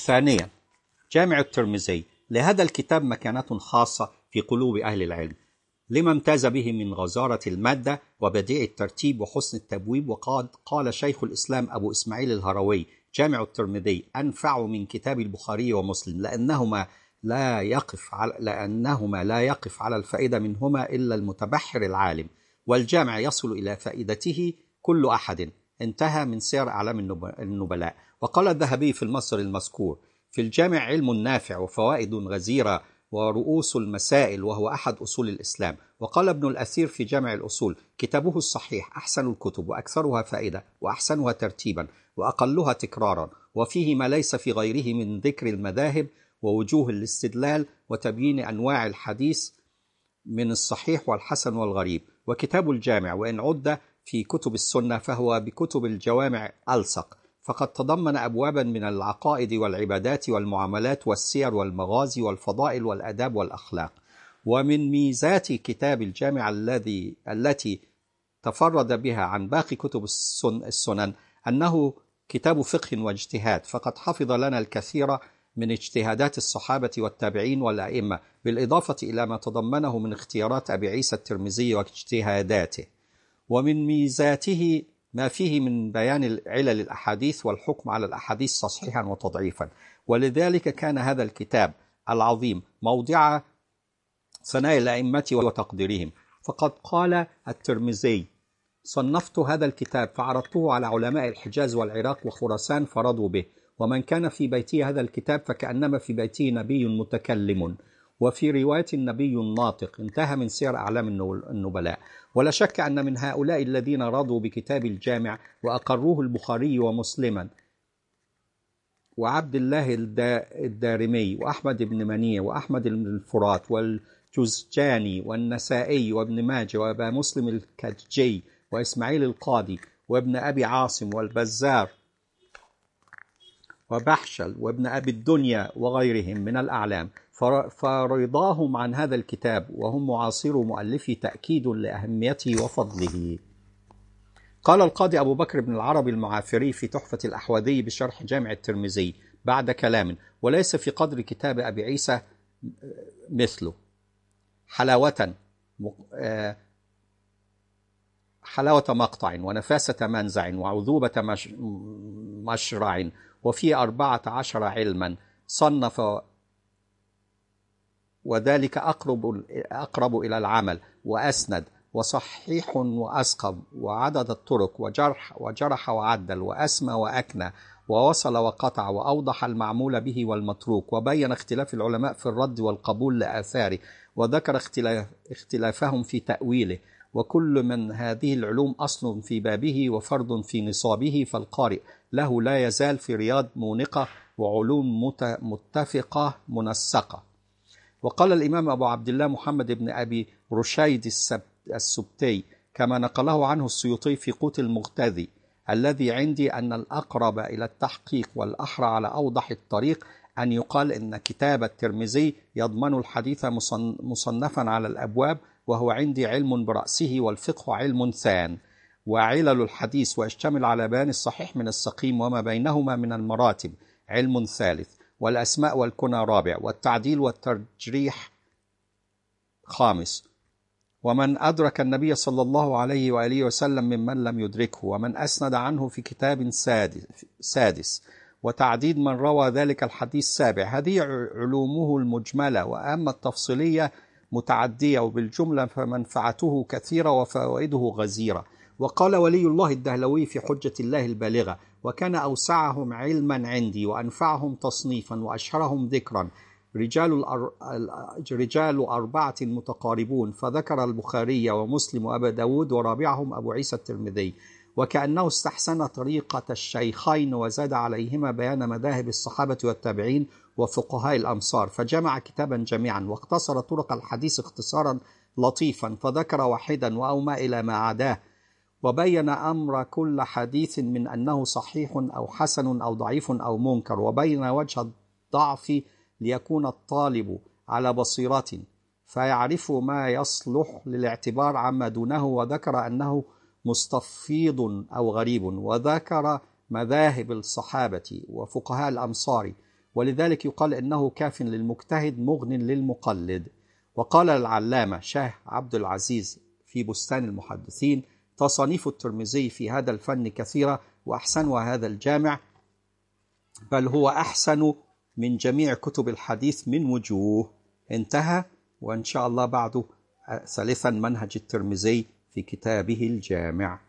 ثانيا، جامع الترمذي لهذا الكتاب مكانة خاصة في قلوب أهل العلم لما امتاز به من غزارة المادة وبديع الترتيب وحسن التبويب. وقد قال شيخ الإسلام أبو إسماعيل الهروي: جامع الترمذي أنفع من كتاب البخاري ومسلم لأنهما لا يقف على الفائدة منهما إلا المتبحر العالم، والجامع يصل إلى فائدته كل أحد. انتهى من سير أعلام النبلاء. وقال الذهبي في المصدر المذكور: في الجامع علم نافع وفوائد غزيرة ورؤوس المسائل، وهو أحد أصول الإسلام. وقال ابن الأثير في جامع الأصول: كتابه الصحيح أحسن الكتب وأكثرها فائدة وأحسنها ترتيبا وأقلها تكرارا، وفيه ما ليس في غيره من ذكر المذاهب ووجوه الاستدلال وتبيين أنواع الحديث من الصحيح والحسن والغريب. وكتاب الجامع وإن عد في كتب السنة فهو بكتب الجوامع ألصق، فقد تضمن أبوابا من العقائد والعبادات والمعاملات والسير والمغازي والفضائل والأداب والأخلاق. ومن ميزات كتاب الجامع التي تفرد بها عن باقي كتب السنن أنه كتاب فقه واجتهاد، فقد حفظ لنا الكثير من اجتهادات الصحابة والتابعين والأئمة، بالإضافة إلى ما تضمنه من اختيارات أبي عيسى الترمذي واجتهاداته. ومن ميزاته ما فيه من بيان علل الأحاديث والحكم على الأحاديث تصحيحا وتضعيفا. ولذلك كان هذا الكتاب العظيم موضع ثناء الأئمة وتقديرهم. فقد قال الترمذي: صنفت هذا الكتاب فعرضته على علماء الحجاز والعراق وخراسان فرضوا به، ومن كان في بيته هذا الكتاب فكأنما في بيته نبي متكلم، وفي رواية النبي الناطق. انتهى من سير أعلام النبلاء. ولا شك أن من هؤلاء الذين رضوا بكتاب الجامع وأقروه البخاري ومسلما وعبد الله الدارمي وأحمد بن منيع وأحمد بن الفرات والجزجاني والنسائي وابن ماجه وأبا مسلم الكجي وإسماعيل القاضي وابن أبي عاصم والبزار وبحشل وابن أبي الدنيا وغيرهم من الأعلام، فرضاهم عن هذا الكتاب وهم معاصرو مؤلفي تأكيد لأهميته وفضله. قال القاضي أبو بكر بن العربي المعافري في تحفة الأحوذي بشرح جامع الترمذي بعد كلام: وليس في قدر كتاب أبي عيسى مثله حلاوة مقطع ونفاسة منزع وعذوبة مشرع، وفي 14 علما صنف، وذلك أقرب إلى العمل وأسند وصحيح وأسقم وعدد الطرق وجرح وعدل وأسمى وأكنى ووصل وقطع وأوضح المعمول به والمتروك، وبين اختلاف العلماء في الرد والقبول لآثاره، وذكر اختلافهم في تأويله. وكل من هذه العلوم أصل في بابه وفرض في نصابه، فالقارئ له لا يزال في رياض مونقة وعلوم متفقة منسقة. وقال الإمام أبو عبد الله محمد بن أبي رشيد السبتي كما نقله عنه السيوطي في قوت المغتذي: الذي عندي أن الأقرب إلى التحقيق والأحرى على أوضح الطريق أن يقال إن كتاب الترمذي يضمن الحديث مصنفا على الأبواب، وهو عندي علم برأسه، والفقه علم ثان، وعلل الحديث ويشتمل على بيان الصحيح من السقيم وما بينهما من المراتب علم ثالث، والأسماء والكنى رابع، والتعديل والترجيح خامس، ومن أدرك النبي صلى الله عليه وآله وسلم ممن لم يدركه، ومن أسند عنه في كتاب سادس، وتعديد من روى ذلك الحديث سابع. هذه علومه المجملة، وأما التفصيلية متعدية، وبالجملة فمنفعته كثيرة وفوائده غزيرة. وقال ولي الله الدهلوي في حجة الله البالغة: وكان أوسعهم علما عندي وأنفعهم تصنيفا وأشهرهم ذكرا رجال 4 متقاربون، فذكر البخاري ومسلم وأبا داود، ورابعهم أبو عيسى الترمذي. وكأنه استحسن طريقة الشيخين وزاد عليهما بيان مذاهب الصحابة والتابعين وفقهاء الأمصار، فجمع كتابا جميعا واختصر طرق الحديث اختصارا لطيفا، فذكر واحدا وأومى إلى ما عداه، وبين أمر كل حديث من أنه صحيح أو حسن أو ضعيف أو منكر، وبين وجه الضعف ليكون الطالب على بصيرة فيعرف ما يصلح للاعتبار عما دونه، وذكر أنه مستفيض أو غريب، وذكر مذاهب الصحابة وفقهاء الأمصار ولذلك يقال إنه كاف للمجتهد مغن للمقلد. وقال العلامة شاه عبد العزيز في بستان المحدثين: تصانيف الترمذي في هذا الفن كثيرة وأحسنها هذا الجامع، بل هو أحسن من جميع كتب الحديث من وجوه. انتهى. وإن شاء الله بعد ثالثا منهج الترمذي في كتابه الجامع.